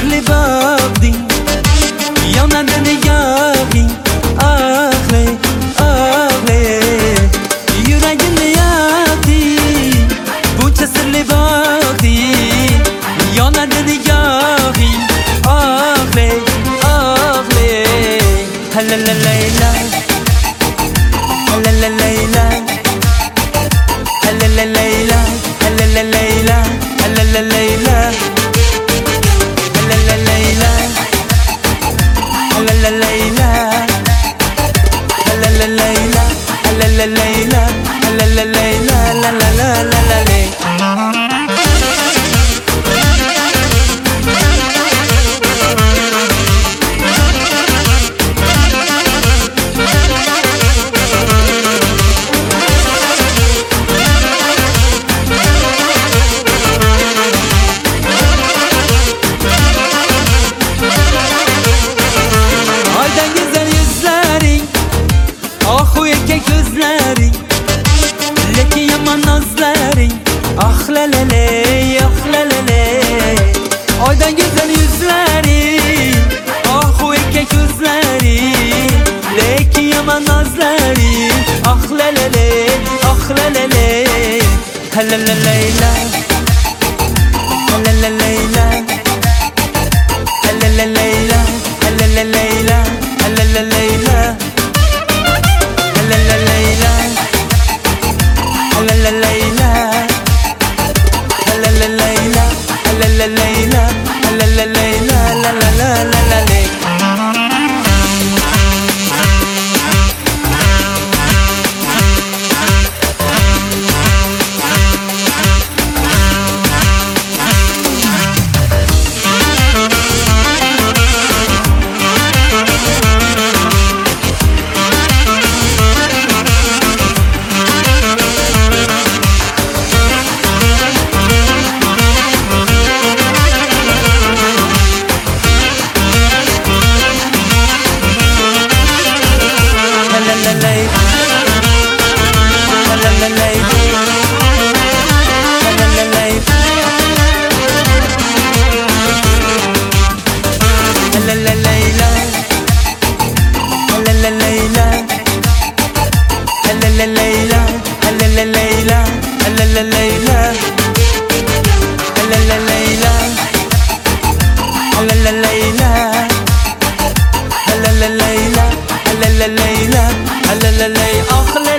sırlı bağdı yana dönüyorum. Ağle ağle yüreğini yaktı bunca sırlı bağdı yana dönüyorum. Ağle ağle halala leyla halala leyla halala leyla halala leyla halala leyla halala leyla halala leyla halala leyla halala leyla halala leyla la la la la la ley. Gözlerin leki yaman nazların ah lelele ah lelele aydan güzel yüzlerin ah o erkek gözlerin leki yaman nazların ah lelele ah lelele halala leyla halala leyla halala leyla halala leyla halala leyla halala leyla halala leyla halala leyla halala leyla halala leyla la la la la la ley. Leyla,